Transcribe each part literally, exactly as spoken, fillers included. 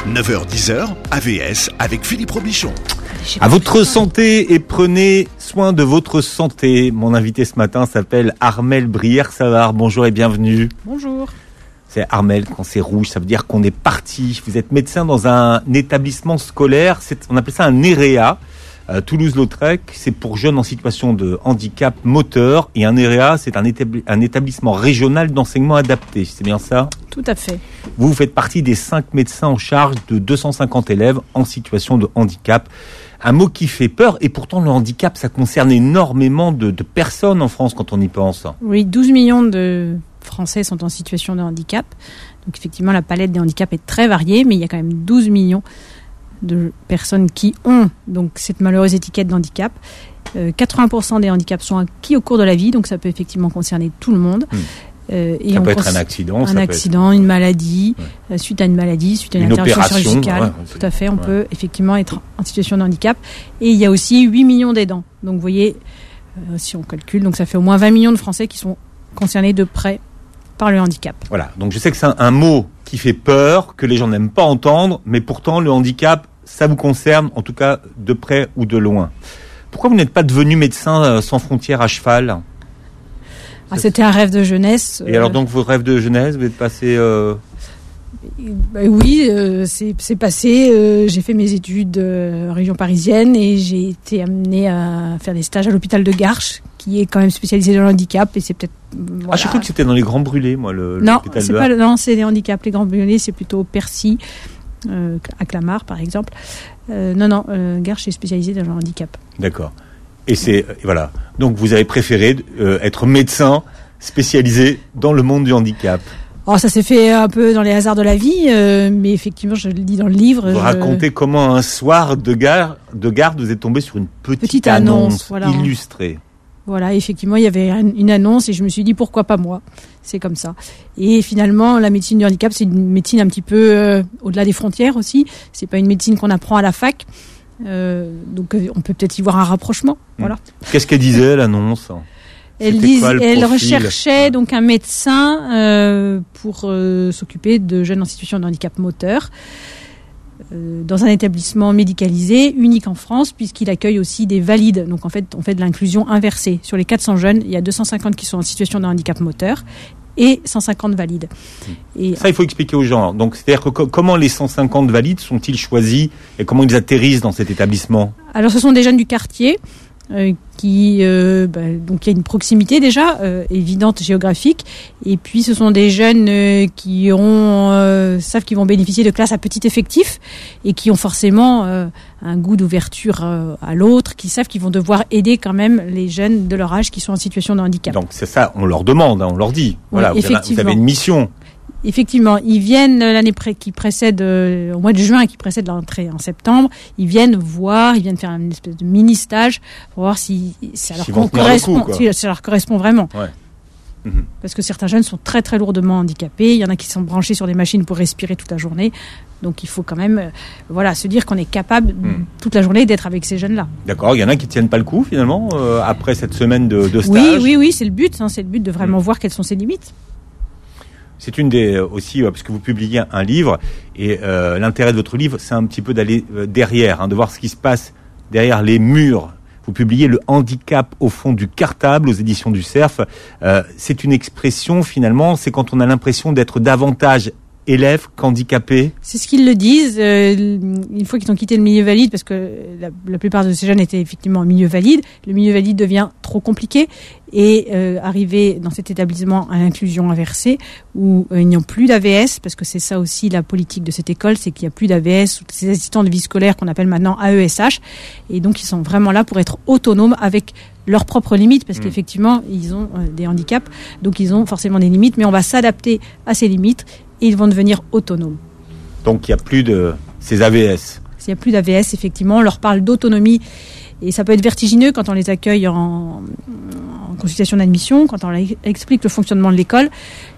neuf heures dix heures, A V S avec Philippe Robichon. À votre santé et prenez soin de votre santé. Mon invité ce matin s'appelle Armelle Brière-Savard. Bonjour et bienvenue. Bonjour. C'est Armelle, quand c'est rouge, ça veut dire qu'on est parti. Vous êtes médecin dans un établissement scolaire, c'est, on appelle ça un E R E A. Euh, Toulouse-Lautrec, c'est pour jeunes en situation de handicap moteur. Et un E R E A, c'est un, établi- un établissement régional d'enseignement adapté. C'est bien ça ? Tout à fait. Vous, vous faites partie des cinq médecins en charge de deux cent cinquante élèves en situation de handicap. Un mot qui fait peur, et pourtant le handicap, ça concerne énormément de, de personnes en France quand on y pense. Oui, douze millions de Français sont en situation de handicap. Donc effectivement, la palette des handicaps est très variée, mais il y a quand même douze millions de personnes qui ont donc cette malheureuse étiquette d'handicap. Euh, quatre-vingts pour cent des handicaps sont acquis au cours de la vie, donc ça peut effectivement concerner tout le monde. Mmh. Euh, et ça on peut cons- être un accident. Un ça accident, peut être... une maladie, ouais. euh, suite à une maladie, suite à une, une intervention opération, chirurgicale. Ouais, tout à fait, on ouais. peut effectivement être en situation de handicap. Et il y a aussi huit millions d'aidants. Donc vous voyez, euh, si on calcule, donc ça fait au moins vingt millions de Français qui sont concernés de près par le handicap. Voilà, donc je sais que c'est un, un mot qui fait peur, que les gens n'aiment pas entendre, mais pourtant le handicap, ça vous concerne, en tout cas de près ou de loin. Pourquoi vous n'êtes pas devenu médecin euh, sans frontières à cheval ? Ah, c'était un rêve de jeunesse. Et euh... alors donc vos rêves de jeunesse, vous êtes passé... Euh... Bah, oui, euh, c'est, c'est passé. Euh, j'ai fait mes études euh, en région parisienne et j'ai été amenée à faire des stages à l'hôpital de Garches, qui est quand même spécialisé dans le handicap. Et c'est peut-être. Voilà. Ah, j'ai cru que c'était dans les Grands Brûlés, moi, le, non, l'hôpital c'est de pas, non, c'est les handicaps. Les Grands Brûlés, c'est plutôt Percy, euh, à Clamart, par exemple. Euh, non, non, euh, Garches est spécialisé dans le handicap. D'accord. Et c'est et voilà. Donc vous avez préféré euh, être médecin spécialisé dans le monde du handicap. Alors ça s'est fait un peu dans les hasards de la vie, euh, mais effectivement, je le dis dans le livre. Vous je... racontez comment un soir de garde, de garde, vous êtes tombé sur une petite, petite annonce, annonce voilà. illustrée. Voilà, effectivement, il y avait une annonce et je me suis dit pourquoi pas moi. C'est comme ça. Et finalement, la médecine du handicap, c'est une médecine un petit peu euh, au-delà des frontières aussi. C'est pas une médecine qu'on apprend à la fac. Euh, donc on peut peut-être y voir un rapprochement. Voilà. Qu'est-ce qu'elle disait l'annonce ? Elle, dis, elle recherchait donc un médecin euh, pour euh, s'occuper de jeunes en situation de handicap moteur euh, dans un établissement médicalisé unique en France puisqu'il accueille aussi des valides. Donc en fait, on fait de l'inclusion inversée. Sur les quatre cents jeunes, il y a deux cent cinquante qui sont en situation de handicap moteur et cent cinquante valides. Et ça, il faut expliquer aux gens. Donc, c'est-à-dire que co- comment les cent cinquante valides sont-ils choisis et comment ils atterrissent dans cet établissement ? Alors, ce sont des jeunes du quartier. Euh, qui euh, bah, donc il y a une proximité déjà euh, évidente géographique et puis ce sont des jeunes euh, qui auront euh, savent qu'ils vont bénéficier de classes à petit effectif et qui ont forcément euh, un goût d'ouverture euh, à l'autre, qui savent qu'ils vont devoir aider quand même les jeunes de leur âge qui sont en situation de handicap. Donc c'est ça, on leur demande, hein, on leur dit. Voilà, oui, vous, avez, vous avez une mission. Effectivement, ils viennent l'année pré- qui précède, euh, au mois de juin, qui précède l'entrée en septembre, ils viennent voir, ils viennent faire une espèce de mini-stage pour voir si ça leur, con- correspond, coup, si ça leur correspond vraiment. Ouais. Mmh. Parce que certains jeunes sont très très lourdement handicapés, il y en a qui sont branchés sur des machines pour respirer toute la journée, donc il faut quand même euh, voilà, se dire qu'on est capable mmh. toute la journée d'être avec ces jeunes-là. D'accord, il y en a qui ne tiennent pas le coup finalement, euh, après cette semaine de, de stage. Oui, oui, oui, c'est le but, hein, c'est le but de vraiment mmh. voir quelles sont ses limites. C'est une des aussi parce que vous publiez un livre et euh, l'intérêt de votre livre, c'est un petit peu d'aller euh, derrière, hein, de voir ce qui se passe derrière les murs. Vous publiez Le handicap au fond du cartable aux éditions du Cerf. Euh, c'est une expression finalement, c'est quand on a l'impression d'être davantage élèves qu'handicapés. C'est ce qu'ils le disent. Euh, une fois qu'ils ont quitté le milieu valide, parce que la, la plupart de ces jeunes étaient effectivement en milieu valide, le milieu valide devient trop compliqué. Et euh, arriver dans cet établissement à l'inclusion inversée, où euh, ils n'ont plus d'A V S, parce que c'est ça aussi la politique de cette école, c'est qu'il n'y a plus d'A V S, ces assistants de vie scolaire qu'on appelle maintenant A E S H. Et donc ils sont vraiment là pour être autonomes avec leurs propres limites, parce mmh. qu'effectivement ils ont euh, des handicaps, donc ils ont forcément des limites, mais on va s'adapter à ces limites et ils vont devenir autonomes. Donc il n'y a plus de ces A V S. Il n'y a plus d'A V S, effectivement, on leur parle d'autonomie et ça peut être vertigineux quand on les accueille en, en consultation d'admission, quand on leur explique le fonctionnement de l'école.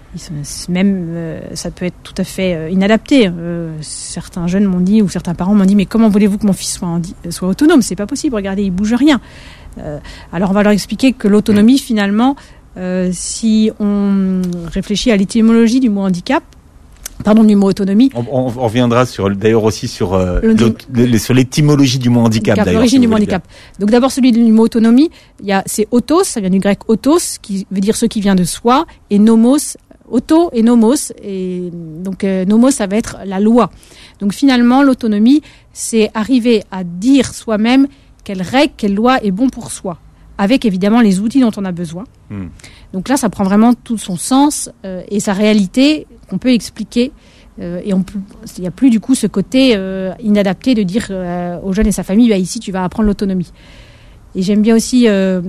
Même, euh, ça peut être tout à fait euh, inadapté. Euh, certains jeunes m'ont dit, ou certains parents m'ont dit, mais comment voulez-vous que mon fils soit, soit autonome ? C'est pas possible, regardez, il bouge rien. Euh, alors on va leur expliquer que l'autonomie, finalement, euh, si on réfléchit à l'étymologie du mot handicap, Pardon, du mot autonomie. On, on, on reviendra sur, d'ailleurs aussi sur, euh, le, sur l'étymologie du mot handicap. handicap l'origine si du mot handicap. Bien. Donc d'abord celui du mot autonomie, il y a, c'est autos, ça vient du grec autos, qui veut dire ce qui vient de soi, et nomos, auto et nomos, et donc euh, nomos ça va être la loi. Donc finalement l'autonomie, c'est arriver à dire soi-même quelle règle, quelle loi est bon pour soi, avec évidemment les outils dont on a besoin. Hmm. Donc là ça prend vraiment tout son sens euh, et sa réalité qu'on peut expliquer euh, et il n'y a plus du coup ce côté euh, inadapté de dire euh, aux jeunes et sa famille bah, ici tu vas apprendre l'autonomie. Et j'aime bien aussi euh,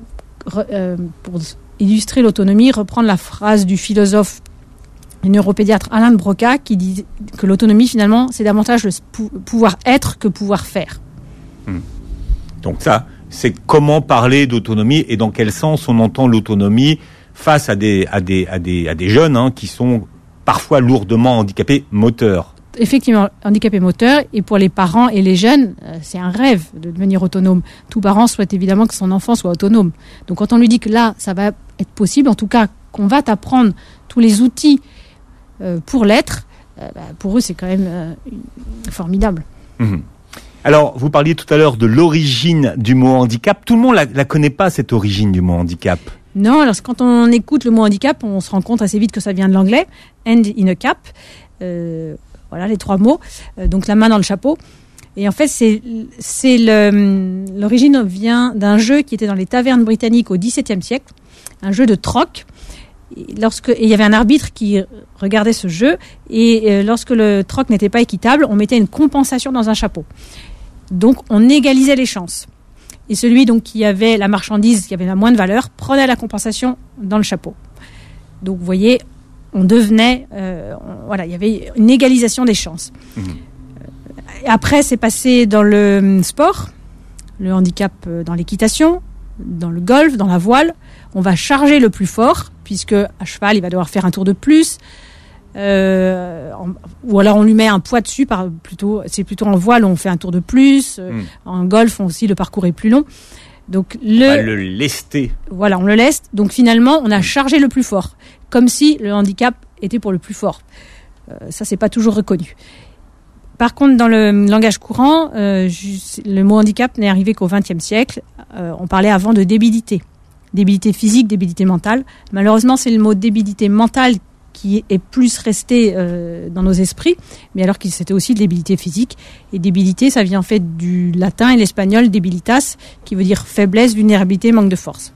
re, euh, pour illustrer l'autonomie reprendre la phrase du philosophe et neuropédiatre Alain de Broca qui dit que l'autonomie finalement c'est davantage le pou- pouvoir être que pouvoir faire. Mmh. Donc ça c'est comment parler d'autonomie et dans quel sens on entend l'autonomie face à des à des à des à des jeunes hein, qui sont parfois lourdement handicapés moteurs. Effectivement, handicapés moteurs. Et pour les parents et les jeunes, euh, c'est un rêve de devenir autonome. Tout parent souhaite évidemment que son enfant soit autonome. Donc quand on lui dit que là, ça va être possible, en tout cas qu'on va t'apprendre tous les outils euh, pour l'être, euh, bah, pour eux, c'est quand même euh, formidable. Mmh. Alors, vous parliez tout à l'heure de l'origine du mot handicap. Tout le monde la, la connaît pas, cette origine du mot handicap. Non, alors quand on écoute le mot handicap, on se rend compte assez vite que ça vient de l'anglais. Hand in a cap. Euh, voilà les trois mots. Euh, donc la main dans le chapeau. Et en fait, c'est, c'est le, l'origine vient d'un jeu qui était dans les tavernes britanniques au dix-septième siècle. Un jeu de troc. Et lorsque, et il y avait un arbitre qui regardait ce jeu. Et euh, lorsque le troc n'était pas équitable, on mettait une compensation dans un chapeau. Donc on égalisait les chances. Et celui donc qui avait la marchandise qui avait la moins de valeur prenait la compensation dans le chapeau. Donc vous voyez, on devenait, euh, on, voilà, il y avait une égalisation des chances. Mmh. Euh, après, c'est passé dans le sport, le handicap euh, dans l'équitation, dans le golf, dans la voile. On va charger le plus fort, puisque à cheval, il va devoir faire un tour de plus. Euh, en, ou alors on lui met un poids dessus, par, plutôt, c'est plutôt en voile on fait un tour de plus, euh, mmh. En golf aussi le parcours est plus long. Donc le, on va le lester. Voilà, on le leste. Donc finalement on a chargé le plus fort, comme si le handicap était pour le plus fort. Euh, ça c'est pas toujours reconnu. Par contre dans le langage courant, euh, le mot handicap n'est arrivé qu'au vingtième siècle. Euh, on parlait avant de débilité, débilité physique, débilité mentale. Malheureusement c'est le mot débilité mentale qui est plus resté euh, dans nos esprits, mais alors que c'était aussi de débilité physique. Et débilité, ça vient en fait du latin et l'espagnol debilitas, qui veut dire faiblesse, vulnérabilité, manque de force.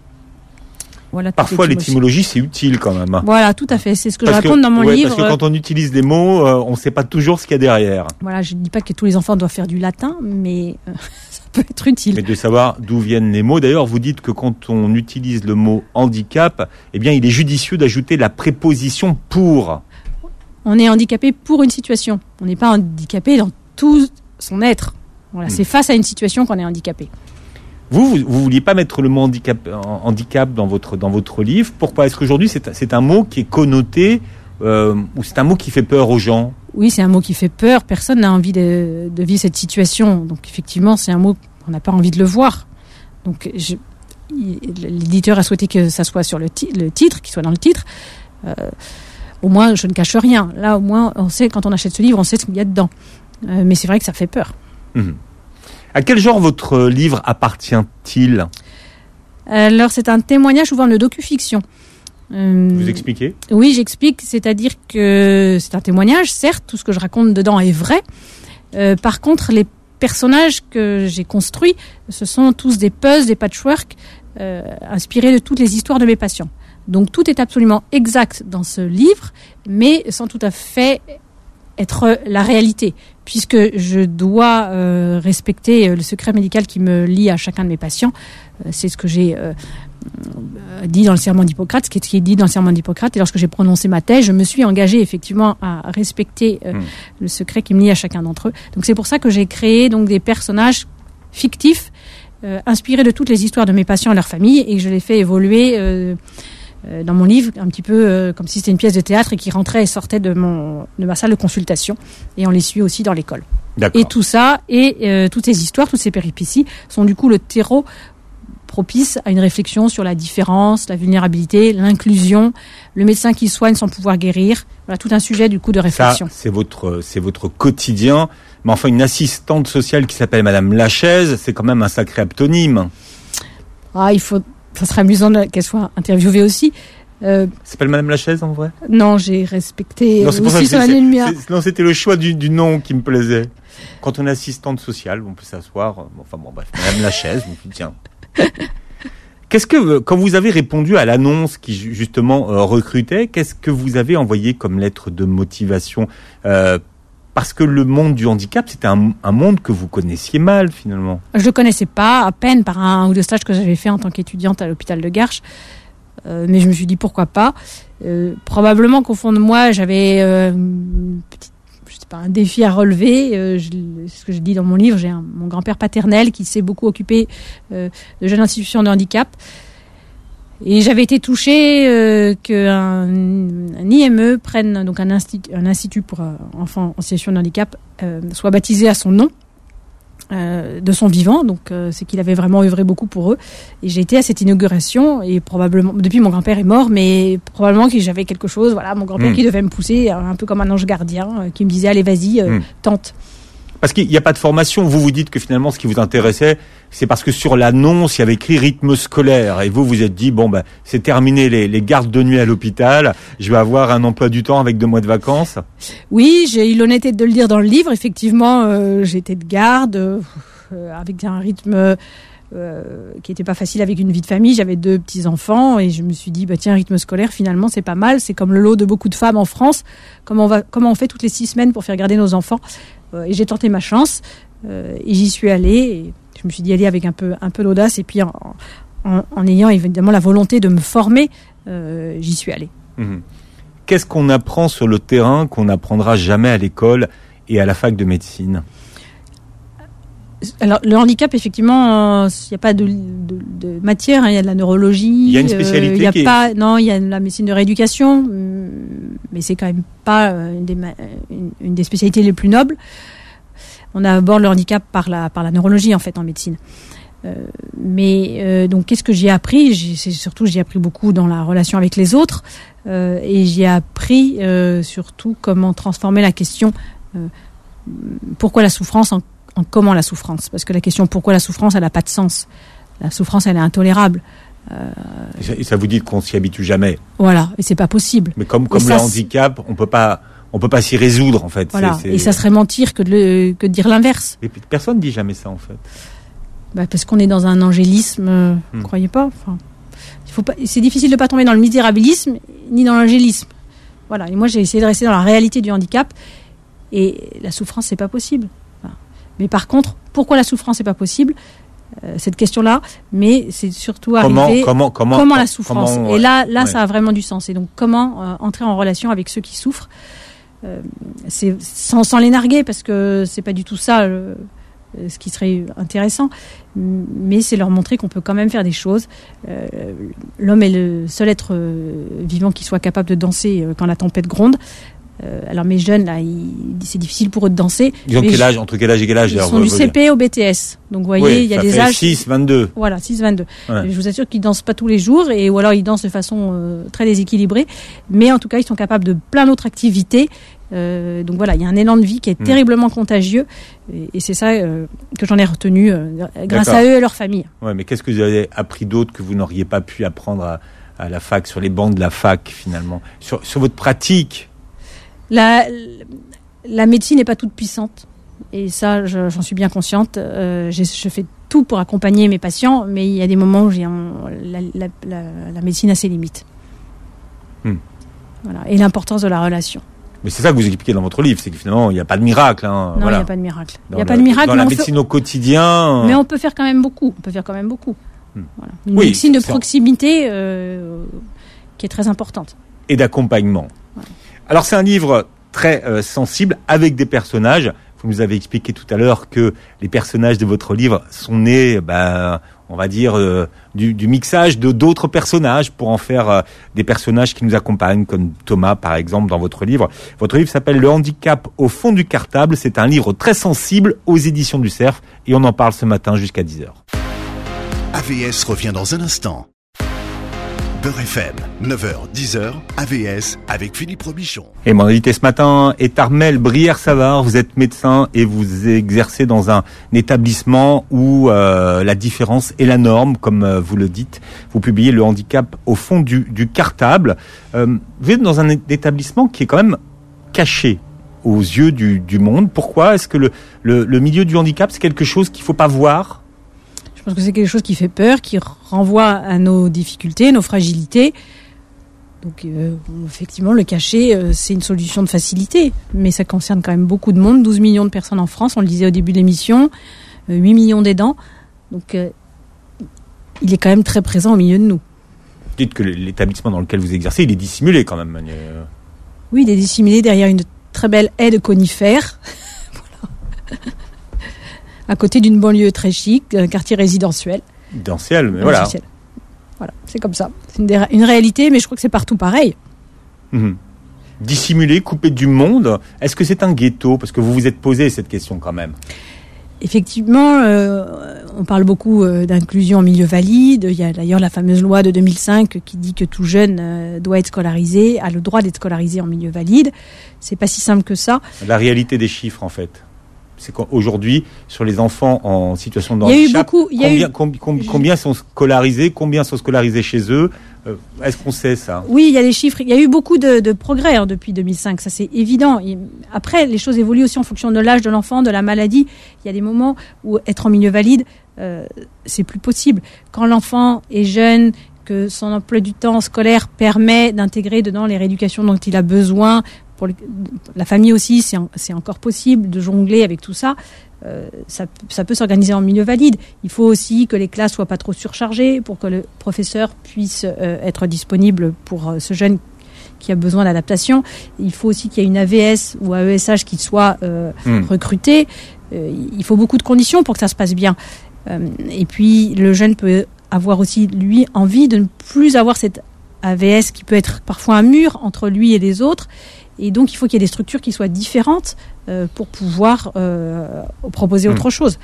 Voilà. Parfois, l'étymologie, c'est utile quand même. Voilà, tout à fait. C'est ce que parce je raconte que, dans mon ouais, livre. Parce que quand on utilise des mots, euh, on ne sait pas toujours ce qu'il y a derrière. Voilà, je ne dis pas que tous les enfants doivent faire du latin, mais euh, ça peut être utile. Mais de savoir d'où viennent les mots. D'ailleurs, vous dites que quand on utilise le mot handicap, eh bien, il est judicieux d'ajouter la préposition pour. On est handicapé pour une situation. On n'est pas handicapé dans tout son être. Voilà, mmh. C'est face à une situation qu'on est handicapé. Vous, vous, vous vouliez pas mettre le mot handicap, handicap dans votre dans votre livre. Pourquoi ? Est-ce qu'aujourd'hui c'est c'est un mot qui est connoté euh, ou c'est un mot qui fait peur aux gens ? Oui, c'est un mot qui fait peur. Personne n'a envie de, de vivre cette situation. Donc effectivement, c'est un mot qu'on n'a pas envie de le voir. Donc je, l'éditeur a souhaité que ça soit sur le, ti- le titre, qu'il soit dans le titre. Euh, au moins, je ne cache rien. Là, au moins, on sait quand on achète ce livre, on sait ce qu'il y a dedans. Euh, mais c'est vrai que ça fait peur. Mmh. À quel genre votre livre appartient-il ? Alors, c'est un témoignage sous forme de docu-fiction. Euh, Vous expliquez ? Oui, j'explique. C'est-à-dire que c'est un témoignage, certes, tout ce que je raconte dedans est vrai. Euh, par contre, les personnages que j'ai construits, ce sont tous des puzzles, des patchwork, euh, inspirés de toutes les histoires de mes patients. Donc, tout est absolument exact dans ce livre, mais sans tout à fait être la réalité, puisque je dois euh, respecter euh, le secret médical qui me lie à chacun de mes patients. Euh, c'est ce que j'ai euh, dit dans le serment d'Hippocrate, ce qui est, ce qui est dit dans le serment d'Hippocrate. Et lorsque j'ai prononcé ma thèse, je me suis engagée effectivement à respecter euh, mmh. le secret qui me lie à chacun d'entre eux. Donc c'est pour ça que j'ai créé donc des personnages fictifs, euh, inspirés de toutes les histoires de mes patients et leurs familles, et que je les fais évoluer euh, dans mon livre, un petit peu euh, comme si c'était une pièce de théâtre et qui rentrait et sortait de, mon, de ma salle de consultation. Et on les suit aussi dans l'école. D'accord. Et tout ça, et euh, toutes ces histoires, toutes ces péripéties, sont du coup le terreau propice à une réflexion sur la différence, la vulnérabilité, l'inclusion, le médecin qui soigne sans pouvoir guérir. Voilà, tout un sujet du coup de réflexion. Ça, c'est votre, c'est votre quotidien. Mais enfin, une assistante sociale qui s'appelle Madame Lachaise, c'est quand même un sacré aptonyme. Ah, il faut, ça serait amusant qu'elle soit interviewée aussi. Euh, ça s'appelle Madame Lachaise en vrai? Non, j'ai respecté non, c'est pour aussi ça que son c'est, lumière. c'est, non, c'était le choix du, du nom qui me plaisait. Quand on est assistante sociale, on peut s'asseoir. Bon, enfin bon, bref, Madame Lachaise, on dit tiens. Qu'est-ce que, quand vous avez répondu à l'annonce qui justement euh, recrutait, qu'est-ce que vous avez envoyé comme lettre de motivation euh, parce que le monde du handicap, c'était un, un monde que vous connaissiez mal finalement. Je le connaissais pas, à peine par un ou deux stages que j'avais fait en tant qu'étudiante à l'hôpital de Garches. Euh, mais je me suis dit pourquoi pas. Euh, probablement qu'au fond de moi, j'avais euh, une petite, je sais pas, un défi à relever. Euh, je, ce que je dis dans mon livre, j'ai un, mon grand-père paternel qui s'est beaucoup occupé euh, de jeunes institutions de handicap. Et j'avais été touchée euh, qu'un un I M E prenne, donc un institut, un institut pour euh, enfants en situation de handicap, euh, soit baptisé à son nom. Euh, de son vivant, donc euh, c'est qu'il avait vraiment œuvré beaucoup pour eux. Et j'ai été à cette inauguration et probablement, depuis mon grand-père est mort, mais probablement que j'avais quelque chose, voilà, mon grand-père mmh. qui devait me pousser, un peu comme un ange gardien, euh, qui me disait allez vas-y, euh, mmh. tente. Parce qu'il n'y a pas de formation. Vous vous dites que finalement, ce qui vous intéressait, c'est parce que sur l'annonce, il y avait écrit rythme scolaire. Et vous, vous êtes dit, bon, ben, c'est terminé les, les gardes de nuit à l'hôpital. Je vais avoir un emploi du temps avec deux mois de vacances. Oui, j'ai eu l'honnêteté de le dire dans le livre. Effectivement, euh, j'étais de garde, euh, avec un rythme euh, qui n'était pas facile avec une vie de famille. J'avais deux petits-enfants et je me suis dit, bah, tiens, rythme scolaire, finalement, c'est pas mal. C'est comme le lot de beaucoup de femmes en France. Comment on va, comment on fait toutes les six semaines pour faire garder nos enfants? Et j'ai tenté ma chance euh, et j'y suis allée. Et je me suis dit aller avec un peu, un peu d'audace et puis en, en, en ayant évidemment la volonté de me former, euh, j'y suis allée. Mmh. Qu'est-ce qu'on apprend sur le terrain qu'on n'apprendra jamais à l'école et à la fac de médecine? Alors le handicap, effectivement, il euh, n'y a pas de, de, de matière, il hein, y a de la neurologie. Il y a une spécialité. Il euh, y a qui pas, est... non, il y a la médecine de rééducation, mais c'est quand même pas une des, une, une des spécialités les plus nobles. On aborde le handicap par la par la neurologie en fait en médecine. Euh, mais euh, donc qu'est-ce que j'ai appris? J'ai, c'est surtout j'ai appris beaucoup dans la relation avec les autres euh, et j'ai appris euh, surtout comment transformer la question euh, pourquoi la souffrance en en comment la souffrance, parce que la question pourquoi la souffrance, elle n'a pas de sens. La souffrance, elle est intolérable. Euh... Et, ça, et ça vous dit qu'on s'y habitue jamais. Voilà, et c'est pas possible. Mais comme comme et le ça, handicap, on peut pas, on peut pas s'y résoudre en fait. Voilà. C'est, c'est... Et ça serait mentir que de le, que de dire l'inverse. Et personne dit jamais ça en fait. Bah parce qu'on est dans un angélisme, euh, hmm. vous croyez pas. Enfin, il faut pas. C'est difficile de pas tomber dans le misérabilisme ni dans l'angélisme. Voilà. Et moi, j'ai essayé de rester dans la réalité du handicap. Et la souffrance, c'est pas possible. Mais par contre, pourquoi la souffrance n'est pas possible euh, cette question-là, mais c'est surtout comment, arriver comment, comment, comment la souffrance. Comment, et là, là, ouais. ça a vraiment du sens. Et donc, comment euh, entrer en relation avec ceux qui souffrent, euh, c'est sans, sans les narguer, parce que c'est pas du tout ça euh, ce qui serait intéressant, mais c'est leur montrer qu'on peut quand même faire des choses. Euh, l'homme est le seul être euh, vivant qui soit capable de danser euh, quand la tempête gronde. Euh, alors mes jeunes là, ils, c'est difficile pour eux de danser. Ils ont quel âge, entre quel âge et quel âge? Ils sont du C P au B T S. Donc vous voyez, oui, il y a ça des fait âges six vingt-deux. Voilà, six vingt-deux. Ouais. Je vous assure qu'ils dansent pas tous les jours, et ou alors ils dansent de façon euh, très déséquilibrée, mais en tout cas, ils sont capables de plein d'autres activités. Euh, donc voilà, il y a un élan de vie qui est mmh. terriblement contagieux, et, et c'est ça euh, que j'en ai retenu euh, grâce D'accord. à eux et à leur famille. Ouais, mais qu'est-ce que vous avez appris d'autre que vous n'auriez pas pu apprendre à, à la fac, sur les bancs de la fac finalement, sur, sur votre pratique? La, la médecine n'est pas toute puissante, et ça, je, j'en suis bien consciente. Euh, je fais tout pour accompagner mes patients, mais il y a des moments où j'ai un, la, la, la, la médecine a ses limites. Hmm. Voilà, et l'importance de la relation. Mais c'est ça que vous expliquez dans votre livre, c'est que finalement, il n'y a pas de miracle. Hein, non, voilà. il n'y a pas de miracle. Il n'y a pas de miracle. Dans la médecine fait... au quotidien... Mais on peut faire quand même beaucoup. On peut faire quand même beaucoup. Hmm. Voilà. Une oui, médecine de proximité euh, qui est très importante. Et d'accompagnement. Ouais. Alors c'est un livre très euh, sensible, avec des personnages. Vous nous avez expliqué tout à l'heure que les personnages de votre livre sont nés, ben, on va dire, euh, du, du mixage de d'autres personnages pour en faire euh, des personnages qui nous accompagnent, comme Thomas par exemple dans votre livre. Votre livre s'appelle Le handicap au fond du cartable. C'est un livre très sensible aux éditions du Cerf, et on en parle ce matin jusqu'à dix heures. A V S revient dans un instant. Beurre F M, neuf heures, dix heures, A V S avec Philippe Robichon. Et mon invité ce matin est Armelle Brière-Savard. Vous êtes médecin et vous exercez dans un établissement où euh, la différence est la norme, comme euh, vous le dites. Vous publiez Le handicap au fond du, du cartable. Euh, vous êtes dans un établissement qui est quand même caché aux yeux du, du monde. Pourquoi ? Est-ce que le, le, le milieu du handicap, c'est quelque chose qu'il ne faut pas voir ? Je pense que c'est quelque chose qui fait peur, qui renvoie à nos difficultés, nos fragilités. Donc euh, effectivement, le cacher, euh, c'est une solution de facilité. Mais ça concerne quand même beaucoup de monde, douze millions de personnes en France, on le disait au début de l'émission, euh, huit millions d'aidants. Donc euh, il est quand même très présent au milieu de nous. Vous dites que l'établissement dans lequel vous exercez, il est dissimulé quand même. Euh... Oui, il est dissimulé derrière une très belle haie de conifères. Voilà. À côté d'une banlieue très chic, un quartier résidentiel. Résidentiel, mais voilà. voilà. Voilà, c'est comme ça. C'est une, dé- une réalité, mais je crois que c'est partout pareil. Mmh. Dissimulé, coupé du monde, est-ce que c'est un ghetto ? Parce que vous vous êtes posé cette question quand même. Effectivement, euh, on parle beaucoup euh, d'inclusion en milieu valide. Il y a d'ailleurs la fameuse loi de deux mille cinq qui dit que tout jeune euh, doit être scolarisé, a le droit d'être scolarisé en milieu valide. C'est pas si simple que ça. La réalité des chiffres, en fait. C'est qu'aujourd'hui, sur les enfants en situation de handicap, il y a eu beaucoup, il y a combien, eu... combien, combien, combien sont scolarisés, combien sont scolarisés chez eux ? euh, Est-ce qu'on sait ça ? Oui, il y a des chiffres. Il y a eu beaucoup de, de progrès hein, depuis deux mille cinq, ça c'est évident. Et après, les choses évoluent aussi en fonction de l'âge de l'enfant, de la maladie. Il y a des moments où être en milieu valide, euh, c'est plus possible. Quand l'enfant est jeune, que son emploi du temps scolaire permet d'intégrer dedans les rééducations dont il a besoin. Pour les, la famille aussi, c'est, en, c'est encore possible de jongler avec tout ça. Euh, ça. Ça peut s'organiser en milieu valide. Il faut aussi que les classes soient pas trop surchargées pour que le professeur puisse euh, être disponible pour euh, ce jeune qui a besoin d'adaptation. Il faut aussi qu'il y ait une A V S ou A E S H qui soit euh, mmh. recrutée. Euh, il faut beaucoup de conditions pour que ça se passe bien. Euh, et puis, le jeune peut avoir aussi, lui, envie de ne plus avoir cette A V S qui peut être parfois un mur entre lui et les autres. Et donc, il faut qu'il y ait des structures qui soient différentes euh, pour pouvoir euh, proposer autre mmh. chose.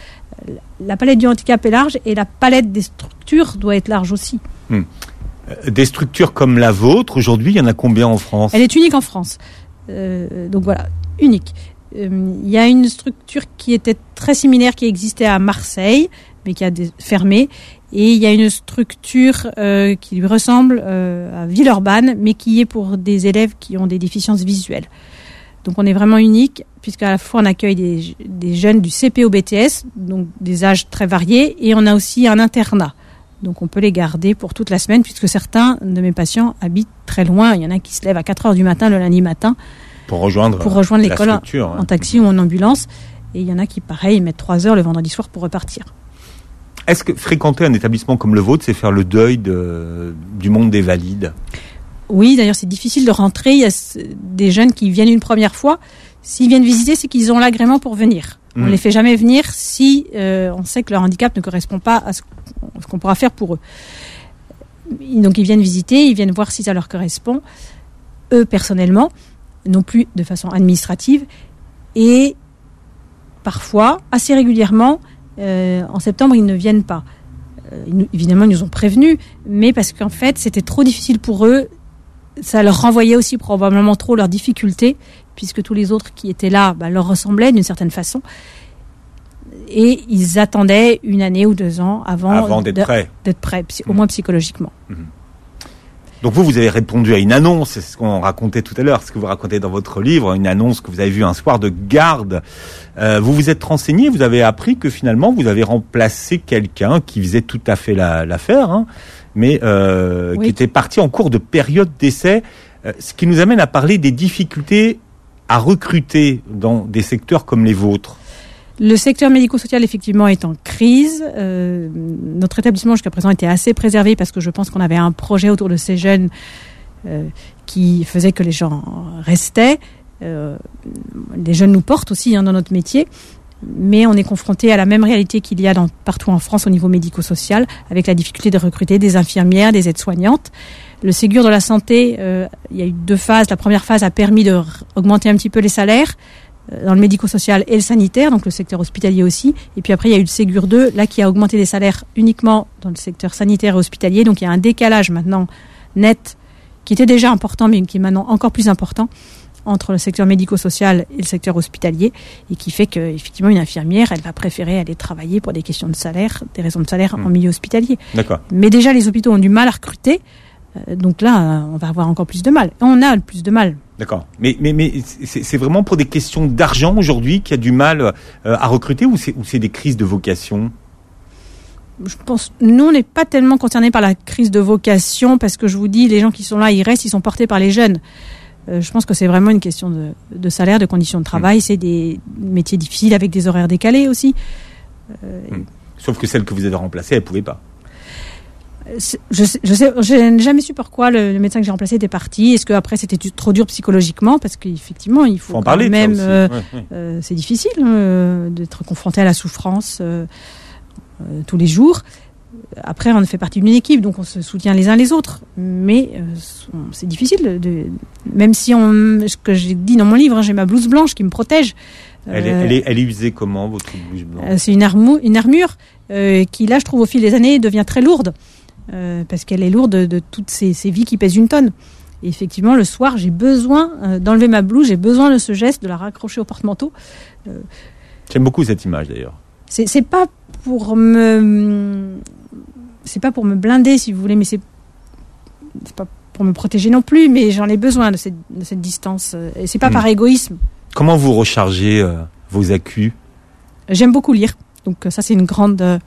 La palette du handicap est large et la palette des structures doit être large aussi. Mmh. Des structures comme la vôtre, aujourd'hui, il y en a combien en France ? Elle est unique en France. Euh, donc voilà, unique. Euh, il y a une structure qui était très similaire, qui existait à Marseille, mais qui a des, fermé. Et il y a une structure euh, qui lui ressemble euh, à Villeurbanne, mais qui est pour des élèves qui ont des déficiences visuelles. Donc on est vraiment unique, puisqu'à la fois on accueille des, des jeunes du C P au B T S, donc des âges très variés, et on a aussi un internat. Donc on peut les garder pour toute la semaine, puisque certains de mes patients habitent très loin. Il y en a qui se lèvent à quatre heures du matin le lundi matin pour rejoindre, pour rejoindre l'école en, ouais. en taxi ou en ambulance. Et il y en a qui, pareil, mettent trois heures le vendredi soir pour repartir. Est-ce que fréquenter un établissement comme le vôtre, c'est faire le deuil de, du monde des valides ? Oui, d'ailleurs, c'est difficile de rentrer. Il y a des jeunes qui viennent une première fois. S'ils viennent visiter, c'est qu'ils ont l'agrément pour venir. Mmh. On ne les fait jamais venir si euh, on sait que leur handicap ne correspond pas à ce qu'on pourra faire pour eux. Donc, ils viennent visiter, ils viennent voir si ça leur correspond, eux, personnellement, non plus de façon administrative. Et parfois, assez régulièrement, Euh, en septembre, ils ne viennent pas. Euh, ils, évidemment, ils nous ont prévenus, mais parce qu'en fait, c'était trop difficile pour eux. Ça leur renvoyait aussi probablement trop leurs difficultés, puisque tous les autres qui étaient là bah, leur ressemblaient d'une certaine façon. Et ils attendaient une année ou deux ans avant, avant d'être de, prêts. D'être prêts, au moins psychologiquement. Mmh. Donc vous, vous avez répondu à une annonce, c'est ce qu'on racontait tout à l'heure, ce que vous racontez dans votre livre, une annonce que vous avez vue un soir de garde. Euh, vous vous êtes renseigné, vous avez appris que finalement vous avez remplacé quelqu'un qui faisait tout à fait la, l'affaire, hein, mais euh, oui. qui était parti en cours de période d'essai, euh, ce qui nous amène à parler des difficultés à recruter dans des secteurs comme les vôtres. Le secteur médico-social, effectivement, est en crise. Euh, notre établissement, jusqu'à présent, était assez préservé parce que je pense qu'on avait un projet autour de ces jeunes euh, qui faisait que les gens restaient. Euh, les jeunes nous portent aussi hein, dans notre métier. Mais on est confronté à la même réalité qu'il y a dans, partout en France au niveau médico-social, avec la difficulté de recruter des infirmières, des aides-soignantes. Le Ségur de la santé, euh, il y a eu deux phases. La première phase a permis d'augmenter un petit peu les salaires. dans le médico-social et le sanitaire, donc le secteur hospitalier aussi. Et puis après, il y a eu le Ségur deux, là, qui a augmenté les salaires uniquement dans le secteur sanitaire et hospitalier. Donc il y a un décalage maintenant net, qui était déjà important, mais qui est maintenant encore plus important, entre le secteur médico-social et le secteur hospitalier, et qui fait qu'effectivement, une infirmière, elle va préférer aller travailler pour des questions de salaire, des raisons de salaire mmh. en milieu hospitalier. D'accord. Mais déjà, les hôpitaux ont du mal à recruter. Donc là, on va avoir encore plus de mal. On a le plus de mal. D'accord. Mais, mais, mais c'est, c'est vraiment pour des questions d'argent aujourd'hui qu'il y a du mal euh, à recruter, ou c'est, ou c'est des crises de vocation ? Je pense, nous, on n'est pas tellement concernés par la crise de vocation, parce que je vous dis, les gens qui sont là, ils restent, ils sont portés par les jeunes. Euh, je pense que c'est vraiment une question de, de salaire, de conditions de travail. Mmh. C'est des métiers difficiles avec des horaires décalés aussi. Euh, mmh. Sauf que celle que vous avez remplacée, elle ne pouvait pas. Je sais, je sais, je n'ai jamais su pourquoi le, le médecin que j'ai remplacé était parti. Est-ce que après c'était trop dur psychologiquement, parce qu'effectivement il faut, faut en quand parler, même. Euh, ouais, ouais. Euh, c'est difficile euh, d'être confronté à la souffrance euh, euh, tous les jours. Après, on fait partie d'une équipe, donc on se soutient les uns les autres. Mais euh, c'est difficile, de, de, même si on, ce que j'ai dit dans mon livre, hein, j'ai ma blouse blanche qui me protège. Elle est, elle est, elle est usée comment, votre blouse blanche ? euh, C'est une, armou- une armure euh, qui, là, je trouve, au fil des années, devient très lourde. Euh, parce qu'elle est lourde de, de toutes ces, ces vies qui pèsent une tonne. Et effectivement, le soir, j'ai besoin euh, d'enlever ma blouse, j'ai besoin de ce geste, de la raccrocher au porte-manteau. Euh, J'aime beaucoup cette image, d'ailleurs. C'est, c'est pas pour me, c'est pas pour me blinder, si vous voulez, mais c'est, c'est pas pour me protéger non plus, mais j'en ai besoin de cette, de cette distance. Et c'est pas mmh. par égoïsme. Comment vous rechargez euh, vos accus ? J'aime beaucoup lire, donc ça c'est une grande. Euh,